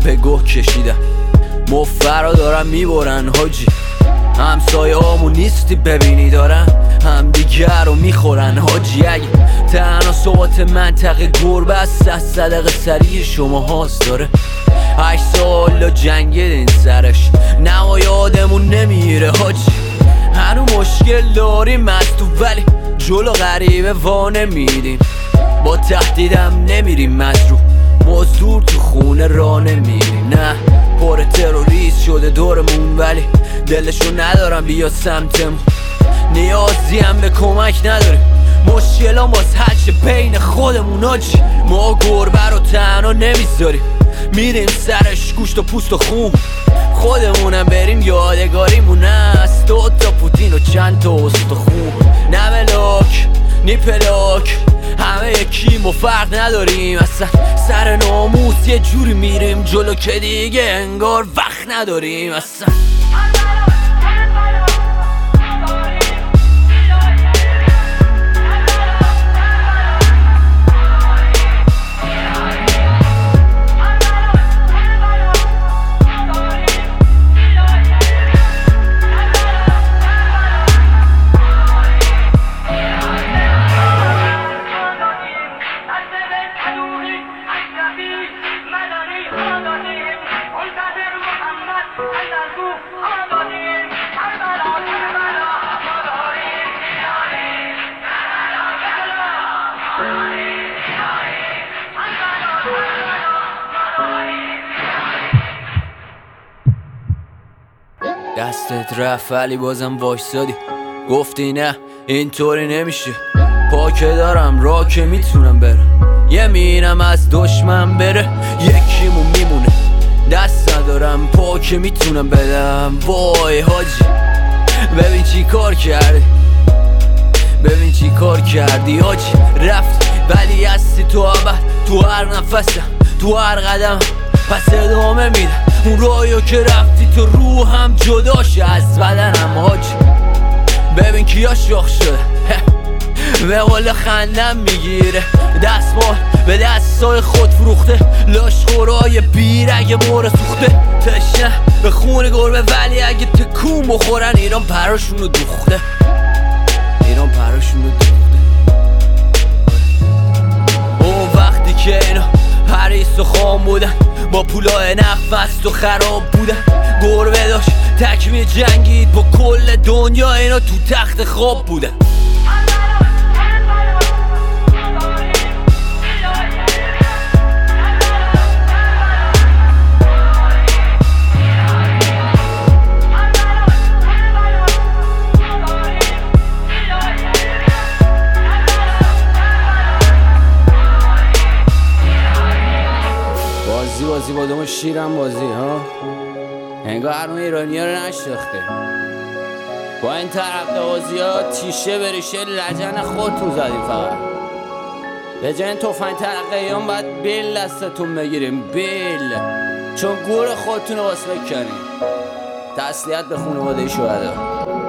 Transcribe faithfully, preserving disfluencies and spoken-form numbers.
به گوه کشیدم، مفرا دارم میبرن حاجی. همسایه آمون نیستی ببینی دارن هم دیگر رو میخورن حاجی. اگه تنها ثبات منطقه گربه است از صدق سریع شما هاست داره. هشت سال جنگید این سرش نما یادمون نمیره حاجی. هنو مشکل داریم از تو ولی جلو غریبه وانه میدیم. با تهدیدم نمیریم مجروح مزدور تو خونه راه نمیریم. نه پر تروریست شده دورمون ولی دلشو ندارم بیا سمتمون. نیازی هم به کمک نداریم مشکلان باز حلش بین خودمون آجی. ما گربه رو تنها نمیذاریم میریم سرش گوشت و پوست و خون. خودمونم بریم یادگاریمون است دو تا پوتین و چند تا استخون. نه ملاک نی پلاک همه یکیم و فرق نداریم اصلا. سر ناموس یه جوری میریم جلو که دیگه انگار وقت نداریم اصلا. دستت رفت ولی بازم وایسادی گفتی نه اینطوری نمیشه. پا که دارم راه که میتونم برم یه مینم از دشمن بره یکیمون میمونه. دست ندارم پا که میتونم بدم. وای حاجی ببین چی کار کردی ببین چی کار کردی حاجی. رفت ولی هستی تو ابد تو هر نفسم تو هر قدم پس ادامه میدم اون راهیو که رفتی تو روحم جداشه از بدنم حاجی. ببین کیا شاخ شده به قول خندم میگیره دستمال به دستای خود فروخته لاشخورای بیر اگه مور سوخته. تشنه به خون گربه ولی اگه تکون بخورن ایران پراشونو دوخته. ایران پراشونو دوخته. اون وقتی که اینا حریص و خام بودن با پولای نفس و خراب بودن. گربه داشت تکمی جنگید با کل دنیا اینا تو تخت خواب بودن. بازی بازی با دوم شیرم بازی ها انگار هر اون ایرانی ها رو نشناخته. با این ترقه بازی ها تیشه بریشه لجن خودتون زدیم. فقط به جای این توفنگ ترقه هم باید بیل دستتون بگیریم بیل چون گور خودتون رو واسه بکنیم. تسلیت به خانواده شهدا.